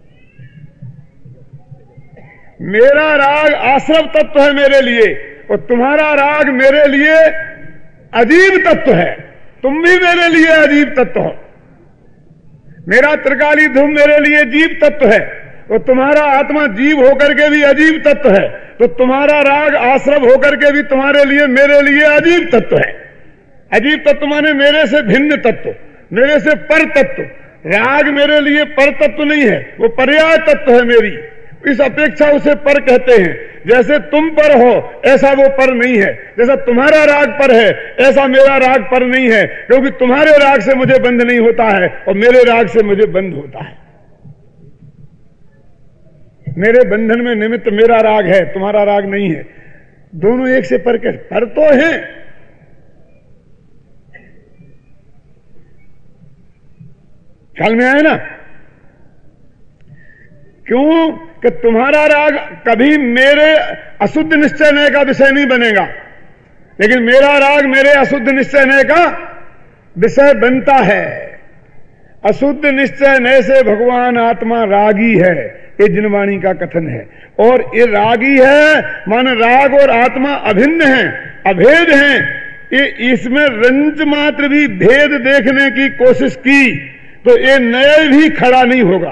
मेरा राग आश्रव तत्व है मेरे लिए, और तुम्हारा राग मेरे लिए अजीब तत्व है, तुम भी मेरे लिए अजीब तत्व हो। मेरा त्रिकाली ध्रुव मेरे लिए जीव तत्व है, और तुम्हारा आत्मा जीव होकर के भी अजीब तत्व है। तो तुम्हारा राग आश्रव होकर के भी तुम्हारे लिए मेरे लिए अजीब तत्व है। अजीब तत्व माने मेरे से भिन्न तत्व, मेरे से पर तत्व। राग मेरे लिए पर तत्व नहीं है, वो पर्याय तत्व है मेरी, इस अपेक्षा उसे पर कहते हैं। जैसे तुम पर हो ऐसा वो पर नहीं है, जैसा तुम्हारा राग पर है ऐसा मेरा राग पर नहीं है, क्योंकि तुम्हारे राग से मुझे बंध नहीं होता है और मेरे राग से मुझे बंध होता है। मेरे बंधन में निमित्त मेरा राग है, तुम्हारा राग नहीं है। दोनों एक से पर के पर तो हैं, ख्याल में आए ना? क्यों कि तुम्हारा राग कभी मेरे अशुद्ध निश्चय नय का विषय नहीं बनेगा, लेकिन मेरा राग मेरे अशुद्ध निश्चय नय का विषय बनता है। अशुद्ध निश्चय नय से भगवान आत्मा रागी है, ये जिनवाणी का कथन है। और ये रागी है मान राग और आत्मा अभिन्न है, अभेद हैं। ये इसमें रंच मात्र भी भेद देखने की कोशिश की तो ये नय भी खड़ा नहीं होगा।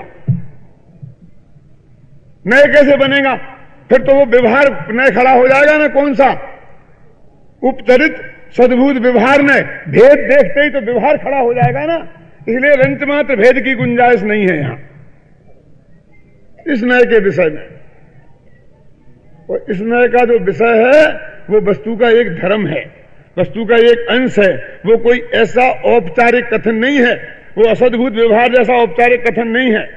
नय कैसे बनेगा? फिर तो वो व्यवहार नय खड़ा हो जाएगा ना। कौन सा? उपचरित सद्भूत व्यवहार नय। भेद देखते ही तो व्यवहार खड़ा हो जाएगा ना। इसलिए रंच मात्र भेद की गुंजाइश नहीं है यहां इस नय के विषय में। और इस नय का जो विषय है वो वस्तु का एक धर्म है, वस्तु का एक अंश है। वो कोई ऐसा औपचारिक कथन नहीं है, वो असद्भूत व्यवहार जैसा औपचारिक कथन नहीं है।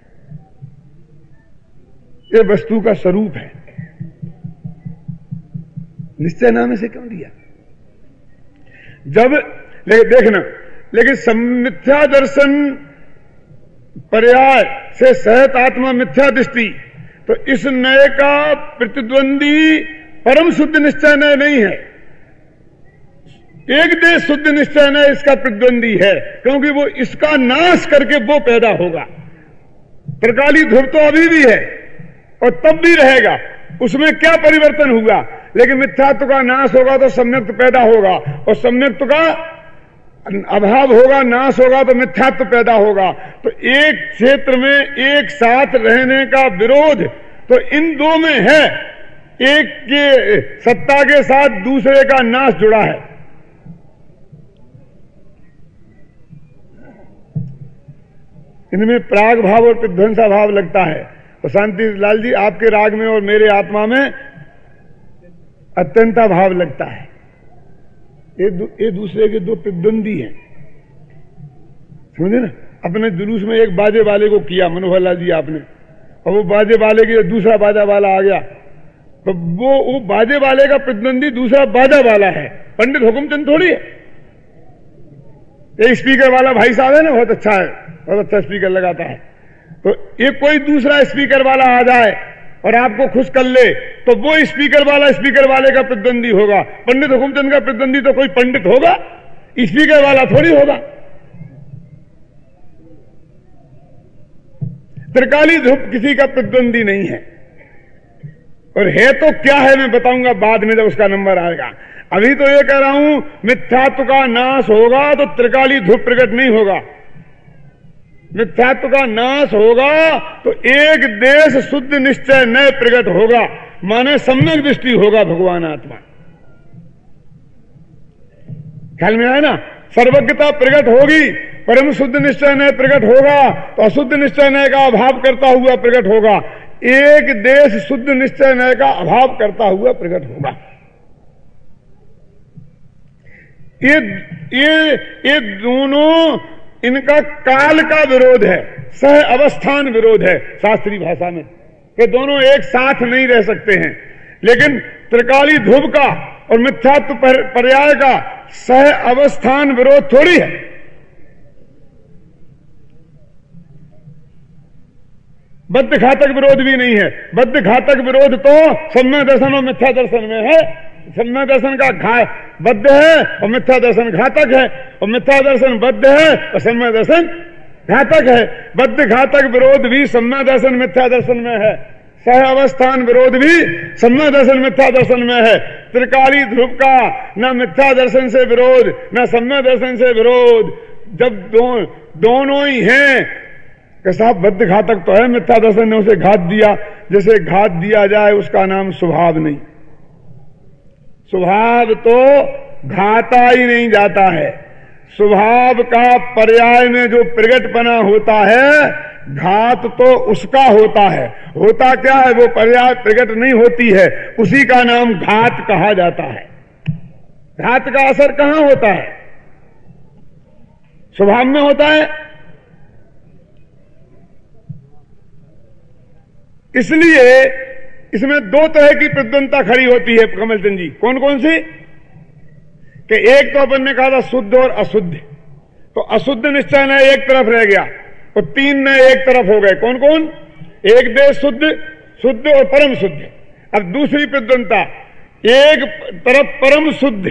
ये वस्तु का स्वरूप है। निश्चय नाम से क्यों दिया? जब ले, देखना, लेकिन समिथ्या दर्शन पर्याय से सहत आत्मा मिथ्या दृष्टि, तो इस नय का प्रतिद्वंदी परम शुद्ध निश्चय नय नहीं है। एक देश शुद्ध निश्चय नय इसका प्रतिद्वंदी है, क्योंकि वो इसका नाश करके वो पैदा होगा। त्रिकाली ध्रुव तो अभी भी है और तब भी रहेगा, उसमें क्या परिवर्तन हुआ? लेकिन मिथ्यात्व का नाश होगा तो सम्यक्त पैदा होगा, और सम्यक्त का अभाव होगा, नाश होगा तो मिथ्यात्व पैदा होगा। तो एक क्षेत्र में एक साथ रहने का विरोध तो इन दो में है। एक के सत्ता के साथ दूसरे का नाश जुड़ा है। इनमें प्राग भाव और विध्वंसा भाव लगता है। तो शांति लाल जी, आपके राग में और मेरे आत्मा में अत्यंता भाव लगता है। ये, दू, ये दूसरे के दो प्रतिद्वंदी हैं, समझे ना? अपने जुलूस में एक बाजे वाले को किया मनोहर लाल जी आपने, और वो बाजे वाले के दूसरा बाजा वाला आ गया, तो वो वो बाजे वाले का प्रतिद्वंदी दूसरा बाजा वाला है। पंडित हुकुमचंद थोड़ी है। एक स्पीकर वाला भाई साहब है ना, बहुत अच्छा है, बहुत अच्छा स्पीकर लगाता है। तो ये कोई दूसरा स्पीकर वाला आ जाए और आपको खुश कर ले तो वो स्पीकर वाला स्पीकर वाले का प्रतिद्वंदी होगा। पंडित हुकुमचंद का प्रतिद्वंदी तो कोई पंडित होगा, स्पीकर वाला थोड़ी होगा। त्रिकाली ध्रुव किसी का प्रतिद्वंदी नहीं है, और है तो क्या है मैं बताऊंगा बाद में जब उसका नंबर आएगा। अभी तो ये कह रहा हूं मिथ्यात्व का नाश होगा तो त्रिकाली ध्रुव प्रकट नहीं होगा। मिथ्यात्व का नाश होगा तो एक देश शुद्ध निश्चय नए प्रकट होगा, माने सम्यक दृष्टि होगा भगवान आत्मा। ख्याल में आया ना? सर्वज्ञता प्रकट होगी, परम शुद्ध निश्चय नए प्रकट होगा तो अशुद्ध निश्चय नय का अभाव करता हुआ प्रकट होगा। एक देश शुद्ध निश्चय नय का अभाव करता हुआ प्रकट होगा। ये ये ये दोनों इनका काल का विरोध है, सह अवस्थान विरोध है शास्त्रीय भाषा में। ये दोनों एक साथ नहीं रह सकते हैं। लेकिन त्रिकाली ध्रुव का और मिथ्यात्व पर्याय का सह अवस्थान विरोध थोड़ी है। बद्ध घातक विरोध भी नहीं है। बद्ध घातक विरोध तो सम्यक दर्शन और मिथ्या दर्शन में है। सम्यक दर्शन का घा बद्ध है और मिथ्या दर्शन घातक है, और मिथ्या दर्शन बद्ध है और सम्यक दर्शन घातक है। बद्ध घातक विरोध भी सम्यक दर्शन मिथ्या दर्शन में है, सह अवस्थान विरोध भी सम्यक दर्शन मिथ्या दर्शन में है। त्रिकाली ध्रुव का न मिथ्या दर्शन से विरोध न सम्यक दर्शन से विरोध। जब दो, दोनों ही हैं कि साहब बद्ध घातक तो है, मिथ्या दर्शन ने उसे घात दिया। जैसे घात दिया जाए उसका नाम स्वभाव नहीं। स्वभाव तो घाता ही नहीं जाता है। स्वभाव का पर्याय में जो प्रगटपना होता है, घात तो उसका होता है। होता क्या है? वो पर्याय प्रकट नहीं होती है, उसी का नाम घात कहा जाता है। घात का असर कहां होता है? स्वभाव में होता है। इसलिए इसमें दो तरह की प्रतिद्वंदता खड़ी होती है कमलचंद जी। कौन कौन सी? कि एक तो अपन ने कहा था शुद्ध और अशुद्ध, तो अशुद्ध निश्चय न एक तरफ रह गया और तीन न एक तरफ हो गए। कौन कौन? एक देश शुद्ध, शुद्ध और परम शुद्ध। अब दूसरी प्रतिद्वंदता, एक तरफ परम शुद्ध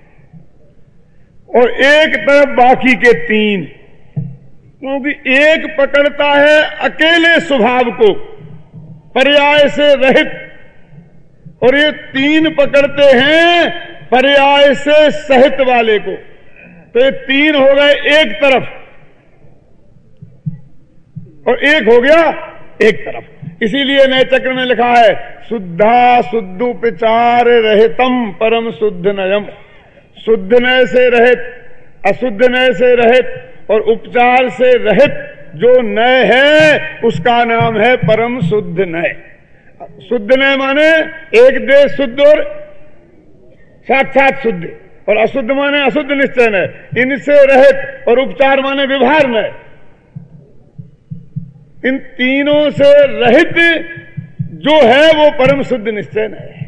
और एक तरफ बाकी के तीन। क्योंकि एक पकड़ता है अकेले स्वभाव को पर्याय से रहित, और ये तीन पकड़ते हैं पर्याय से सहित वाले को। तो ये तीन हो गए एक तरफ और एक हो गया एक तरफ। इसीलिए नए चक्र में लिखा है शुद्धा शुद्धोपचार रहितम परम शुद्ध नयम। शुद्ध नय से रहित, अशुद्ध नय से रहित और उपचार से रहित जो नय है उसका नाम है परम शुद्ध नय। शुद्ध नय माने एक देश शुद्ध और साक्षात शुद्ध, और अशुद्ध माने अशुद्ध निश्चय नय। इनसे रहित और उपचार माने व्यवहार नय। इन तीनों से रहित जो है वो परम शुद्ध निश्चय नय है।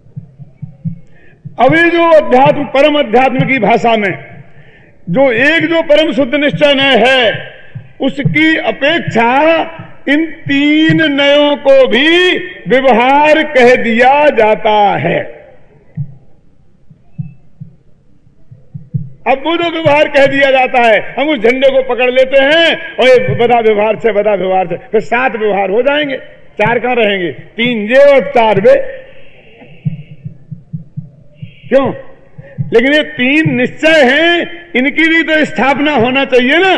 अभी जो अध्यात्म परम अध्यात्म की भाषा में जो एक जो परम शुद्ध निश्चय नय है उसकी अपेक्षा इन तीन नयों को भी व्यवहार कह दिया जाता है। अब वो जो व्यवहार कह दिया जाता है, हम उस झंडे को पकड़ लेते हैं और ये बदा व्यवहार से बदा व्यवहार से, फिर सात व्यवहार हो जाएंगे। चार कहां रहेंगे? तीन ये और चार वे। क्यों? लेकिन ये तीन निश्चय हैं, इनकी भी तो स्थापना होना चाहिए ना।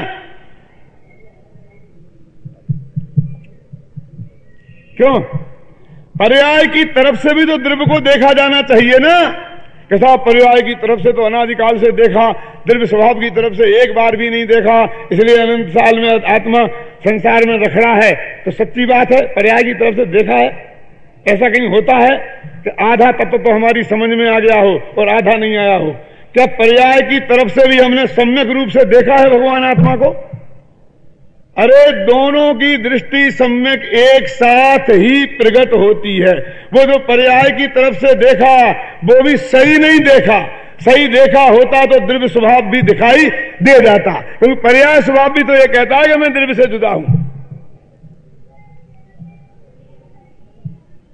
क्यों? पर्याय की तरफ से भी तो द्रव्य को देखा जाना चाहिए ना। कैसा? पर्याय की तरफ से तो अनादिकाल से देखा, द्रव्य स्वभाव की तरफ से एक बार भी नहीं देखा, इसलिए अनंत साल में आत्मा संसार में रख रहा है। तो सच्ची बात है, पर्याय की तरफ से देखा है। ऐसा कहीं होता है कि आधा तत्व तो हमारी समझ में आ गया हो और आधा नहीं आया हो? क्या पर्याय की तरफ से भी हमने सम्यक रूप से देखा है भगवान आत्मा को? अरे दोनों की दृष्टि सम्यक एक साथ ही प्रकट होती है। वो जो पर्याय की तरफ से देखा वो भी सही नहीं देखा। सही देखा होता तो द्रव्य स्वभाव भी दिखाई दे जाता, क्योंकि पर्याय स्वभाव भी तो ये कहता है कि मैं द्रव्य से जुदा हूं।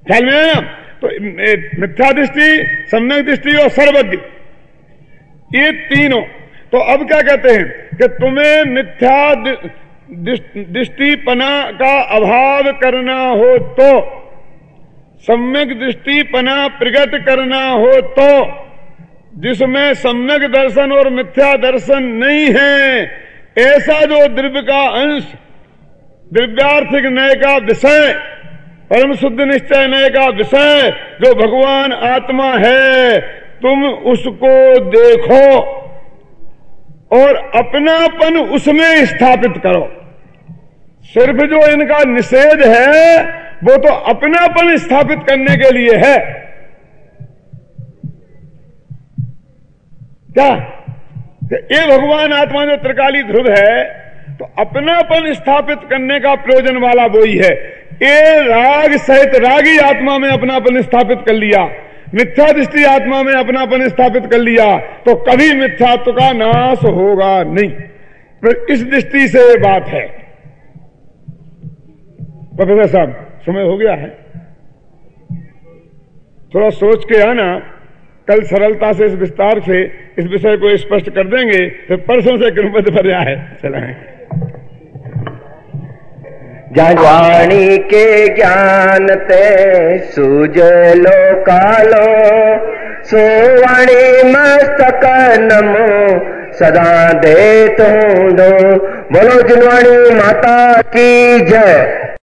ख्याल में आया? तो मिथ्या दृष्टि, सम्यक दृष्टि और सर्वज्ञ, ये तीनों। तो अब क्या कहते हैं कि तुम्हें मिथ्या दृष्टिपना का अभाव करना हो तो, सम्यक दृष्टिपना प्रकट करना हो तो, जिसमें सम्यक दर्शन और मिथ्या दर्शन नहीं है, ऐसा जो द्रव्य का अंश, द्रव्यार्थिक नय का विषय, परम शुद्ध निश्चय नय का विषय जो भगवान आत्मा है, तुम उसको देखो और अपनापन उसमें स्थापित करो। सिर्फ जो इनका निषेध है वो तो अपनापन स्थापित करने के लिए है। क्या ये भगवान आत्मा जो त्रिकाली ध्रुव है, तो अपनापन स्थापित करने का प्रयोजन वाला वो ही है। ये राग सहित रागी आत्मा में अपनापन स्थापित कर लिया, मिथ्या दृष्टि आत्मा में अपनापन स्थापित कर लिया, तो कभी मिथ्यात्व का नाश होगा नहीं। फिर इस दृष्टि से ये बात है। प्रोफेसर साहब, समय हो गया है, थोड़ा सोच के आना, कल सरलता से इस विस्तार से इस विषय को स्पष्ट कर देंगे, फिर परसों से क्रमबद्ध पर आए चलाएं। वाणी के ज्ञान ते सूझलो कालो, सोवाणी मस्तक नमो सदा दे तो। बोलो जिनवाणी माता की जय।